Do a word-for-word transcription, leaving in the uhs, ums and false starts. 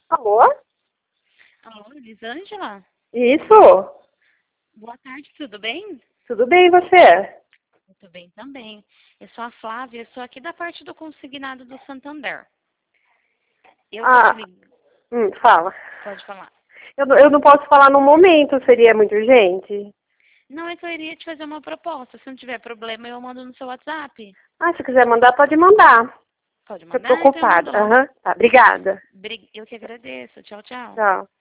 Alô? Alô, Elisângela? Isso? Boa tarde, tudo bem? Tudo bem, e você? Muito bem também. Eu sou a Flávia, eu sou aqui da parte do consignado do Santander. Eu tô te Ah, ligando. hum, fala. Pode falar. Eu, não- eu não posso falar no momento, seria muito urgente? Não, é que eu iria te fazer uma proposta. Se não tiver problema, eu mando no seu WhatsApp. Ah, se quiser mandar, pode mandar. Pode Eu tô mandar? Então eu ocupada. mando lá. Aham, tá, obrigada. Bri- Eu que agradeço. Tchau, tchau. Tchau.